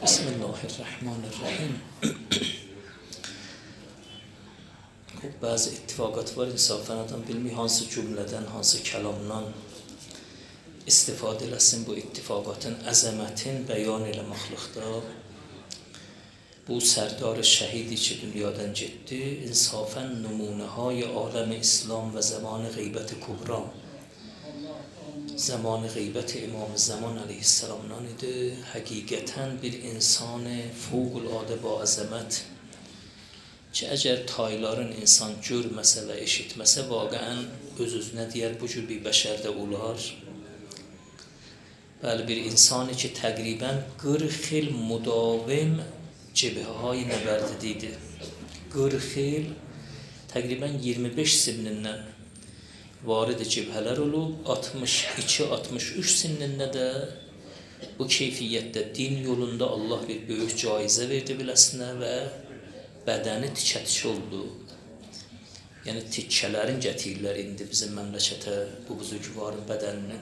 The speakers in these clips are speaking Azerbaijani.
بسم الله الرحمن الرحیم. خب بعض اتفاقات var insaflardan bilmi hansı cümleden, hansı kelamdan istifadə eləsin bu ittifaqatın əzəmətin bəyan eləməklikdə. Bu sərdar şəhidi ki dünyadan getdi, insafən nümunəhay aləm İslam və zamanı qeybət-i kubra, zamanı qeybət İmam Zaman əleyhisselamdan idi. Həqiqətən bir insan fövqəladə ba əzəmət ki əgər tayların insan görməsə və eşitməsə vaqəən öz-özünə deyər bu cür bir bəşərdə olar. Bəli, bir insanı ki təqribən 40 il müdavim cibhəhay nəbərdidiydi. 40 il təqribən 25 sinnindən varid cibhələr olub, 62-63 sinnində də bu keyfiyyətdə din yolunda Allah bir böyük caizə verdi biləsinə və bədəni tikə-tikə oldu. Yəni tikkələrin gətirirlər indi bizim məmləkətə bu buzurgvarın bədənini.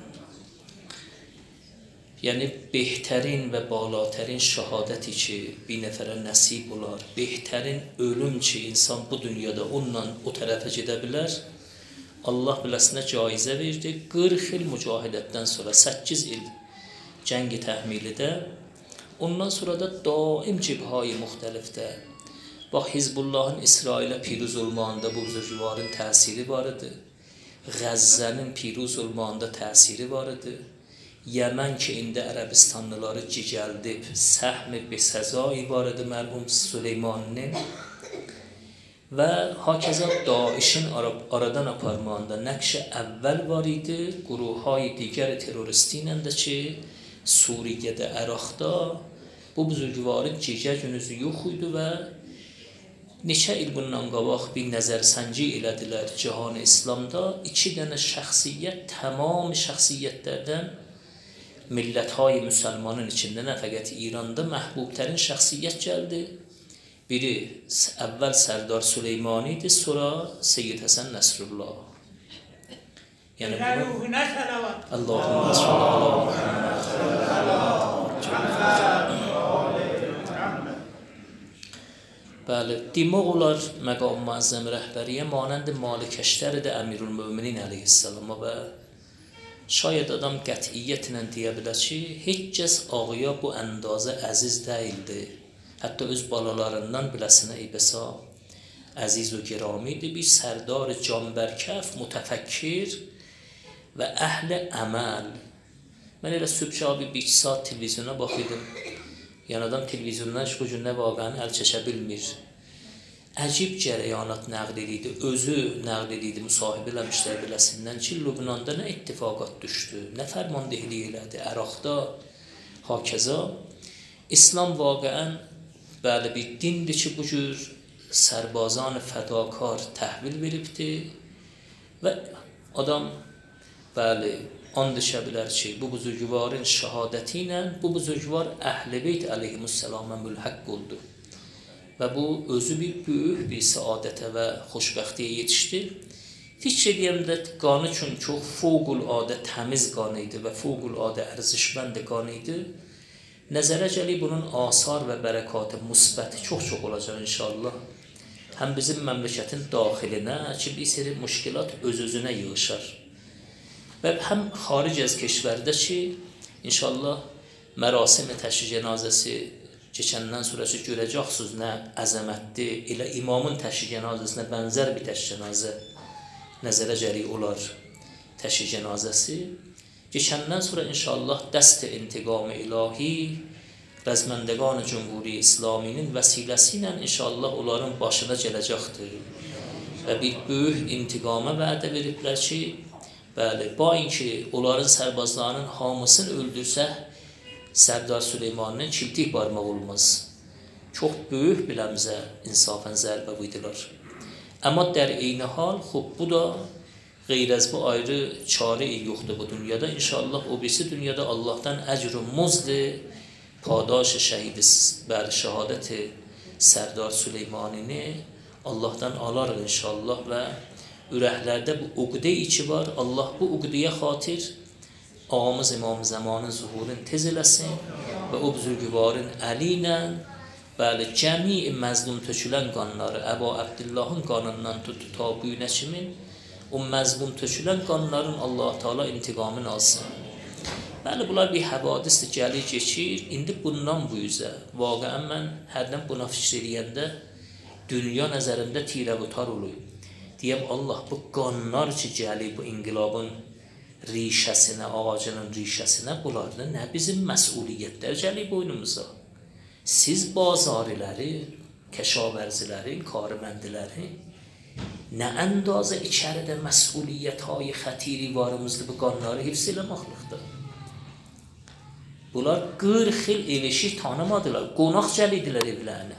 Yəni behtərin və balatərin şəhadəti ki bir nəfərə nəsib olar, behtərin ölüm ki insan bu dünyada onunla o tərəfə gedə bilər, Allah biləsinə caizə verdi. 40 il mücahidətdən sonra 8 il cəngi təhmilidə, ondan sonra da daim cibhayı müxtəlifdə. Bax, Hizbullahın İsrailə piruz olmağında bu buzurgvarın təsiri var idi. Qəzzənin piruz olmağında təsiri var idi. Yəmən ki indi Ərəbistanlıları cigəldib, səhm-i besəzai var idi mərhum Süleymaninin. Və hakeza Daişin aradan aparmağında nəqş-i əvvəl var idi. Quruhay digər terroristi ilə də ki Suriyədə, Əraqda bu buzurgvarın cigər günüzü yox idi və neçə il bundan qabaq bir nəzərsənci elədilər cihan-ı İslamda. 2 dənə şəxsiyyət, tamam şəxsiyyətlərdən millət-hay müsəlmanın içində, nə fəqət İranda məhbubtərin şəxsiyyət gəldi. Biri əvvəl Sərdar Süleymani idi, sonra Seyyid Həsən Nəsrullah. Yəni bunu Allahümme sallallahu bəli, demək olar məqam müəzzəm rəhbəriyə manənd malikəştər də Əmirülmöminin əleyhissalama və şayad adam qətiyyətlə deyə bilər ki, heç kəs ağıya bu əndazə əziz deyildi. Hətta öz balalarından biləsinə eybəsa əziz və girami idi. Bir sərdar canbərkəf, mütəfəkkir və əhl-i əməl. Mən elə sübh bir saat televizyona baxıyordum. Yəni adam televizyondan bu gün nə vaqəəni əl çəkə bilmir. Əcib cərəyanat nəql edirdi, özü nəql edirdi, müsahibə eləmişlər biləsindən ki, Lübnanda nə ittifaqat düşdü, nə fərmandehlik elədi, Əraqda, hakeza. İslam vaqəən bəli bir dindir ki, bu cür sərbazan fədakar təhvil veribdir və adam bəli and içə bilər ki, bu buzurgvarın şəhadəti ilə bu buzurgvar Əhl-i Beyt əleyhissalamə mülhəq oldu və bu özü bir böyük bir səadətə və xoşbəxtiyə yetişdi. Fikr edəyəm də qanı üçün çox fövqəladə təmiz qanı idi və fövqəladə ərzişmənd qanı idi. Nəzərə gəlir bunun asar və bərəkatı müsbəti çox-çox olacaq inşallah. Həm bizim məmləkətin daxilinə ki, bir seri müşkilat öz-özünə yığışar. Və həm xaric az keşvərdə ki, inşallah mərasim-i təşri cənazəsi keçəndən sonra ki, görəcəksiniz nə əzəmətli, elə imamın təşri cənazəsinə bənzər bir təşri cənazə nəzərə gəlir olar təşri cənazəsi. Keçəndən sonra inşallah dəst intiqam-ı ilahi rəzməndəqan Cümhuri İslaminin vəsiləsi ilə inşallah onların başına gələcəkdir. Və bir böyük intiqama vədə veriblər ki, bəli, bain ki, onların sərbazlarının hamısını öldürsə, Sərdar Süleymaninin çiltik barmaq olmaz. Çox böyük biləmizə insafən zərbə buydular. Amma dər eyni hal, xub bu da qeyr az bu ayrı çarə yoxdur bu dünyada. İnşallah o birisi dünyada Allahdan əcr-ü muzd padaş şəhidi bəli şəhadəti Sərdar Süleymanini Allahdan alar inşallah və ürəklərdə bu uqdə içi var. Allah bu uqdəyə xatir ağamız İmam Zamanın zuhurunu tez eləsin ve o buzurgvarın əli bəli cəmi məzlum tökülən qanları Əbu Abdullahın qanından tuttu ta bu günə kimi o məzlum tökülən qanların Allah Teala intiqamını alsın. Bəli, bunlar bir həvadisdir, gəlir keçir. İndi bundan bu üzə vaqəən mən hərdən buna fikir eləyəndə dünya nəzərində tirəvutar olur. Deyəm Allah, bu qanlar ki gəlir bu inqilabın rişəsinə, ağacının rişəsinə, bunlarda nə bizim məsuliyyətlər gəlir boynumuza? Siz bazariləri, kəşavərziləri, karıməndiləri nə əndazə içəridə məsuliyyət-های xətiri varımızdır bu qanları hifz eləməklikdir. Bunlar 40 il evişi tanımadılar, qonaq gəlidilər evlərinə.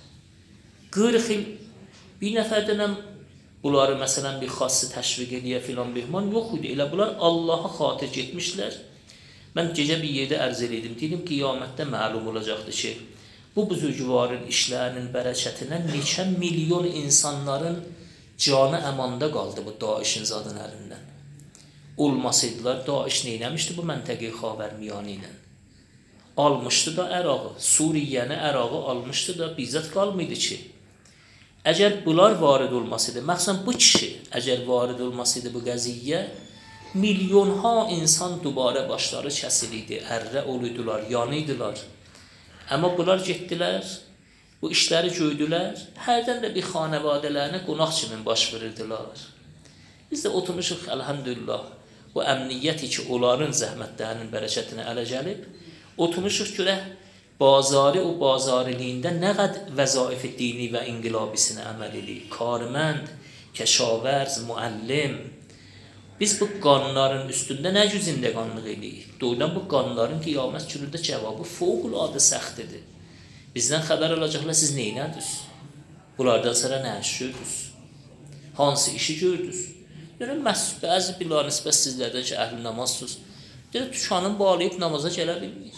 40 il bir nəfərdən bunları məsələn bir xası təşviq eləyə filan mehman yox idi. Elə bunlar Allaha xatir getmişlər. Mən gecə bir yerdə ərz elədim. Dedim qiyamətdə məlum olacaqdır ki, bu buzurgvarın işlərinin bərəkətinə neçə milyon insanların canı əmanda qaldı bu Daişin zadın əlindən. Olmasaydılar, Daiş neyləmişdi bu məntəqə Xavərmiyanə ilə? Almışdı da Ərağı, Suriyəni, Ərağı almışdı da bizzat qalmaydı ki. Əgər bunlar varid olmasaydı, məxsən bu kişi əgər varid olmasaydı bu qəziyyə, milyonha insan dubara başları kəsiliydi, ərrə oluydular, yanıydılar. Amma bunlar getdilər, bu işləri gördülər, hərdən də bir xanəvadələrinə qonaq kimi baş verirdiler. Biz də oturmuşuq, əlhəmdülillah, bu əmniyyəti ki, onların zəhmətlərinin bərəkətinə ələ gəlib, oturmuşuq görək, bazarı o bazariliğində nə qədər vəzaifi dini və inqilabisinə əməl edir. Karmənd, kəşavərz, müəllim. Biz bu qanların üstündə nə cüzində qanlıq edirik? Doğrudan bu qanların qiyamət günündə cavabı fövqəladə səxtdir. Bizdən xəbər alacaqlar, siz neynədiniz? Bunlardan sonra nə iş gördünüz? Hansı işi gördünüz? Yəni, bəzi bilə nisbət sizlərdən ki, əhl-i namazsınız. Deyək, tükanın bağlayıb namaza gələ bilmir.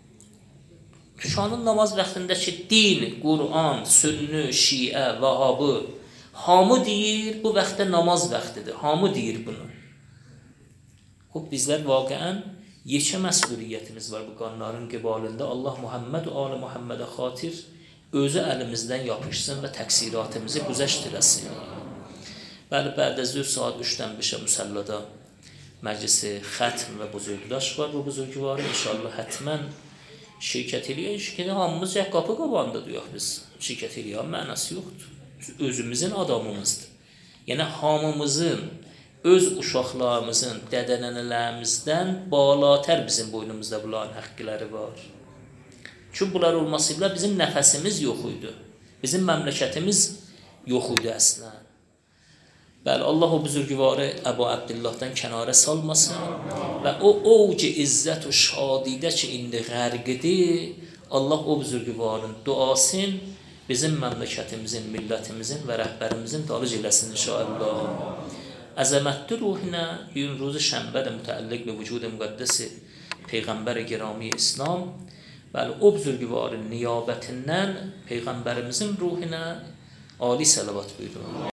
Tükanın namaz vaxtındakı din, Qur'an, Sünnü, Şiə, Vahabı hamı deyir, bu vaxtda namaz vaxtıdır. Hamı deyir bunu. Bizlər vaqəən yekə məsuliyyətimiz var bu qanların qibalında. Allah Muhammed və Ali Muhammedə xatir özü əlimizdən yapışsın və təqsiratımızı güzəşt eləsin. Bəli, bədə zür saat 3-dən 5-ə müsəllada məclisi xətm və buzurgdaş var. Bu buzurgvarı inşallah hətmən şirkət eləyək ki, hamımız qapı qabağında duyaq biz. Şirkət eləyən mənası yoxdur. Özümüzün adamımızdır. Yəni, hamımızın, öz uşaqlarımızın, dədənənələrimizdən balatər bizim boynumuzda bunların həqqləri var. Çünki bunlar olmasıyla bizim nəfəsimiz yox idi. Bizim məmləkətimiz yox idi əslən. Bəli, Allah o buzurgvarı Əbu Abdullahdan kənara salmasın və o ovc izzət və şadidə ki, indi qərqidir, Allah o buzurgvarın duasın bizim məmləkətimizin, millətimizin və rəhbərimizin dalıc eləsin inşallah. Əzəmətli ruhinə bir ruzu şənbədə mütəəlliq və vücud-i müqəddəsi Peyğəmbər-i Girami İslam, bəli, o buzurgvarın niyabətindən Peyğəmbərimizin ruhinə ali səlavat buyurun.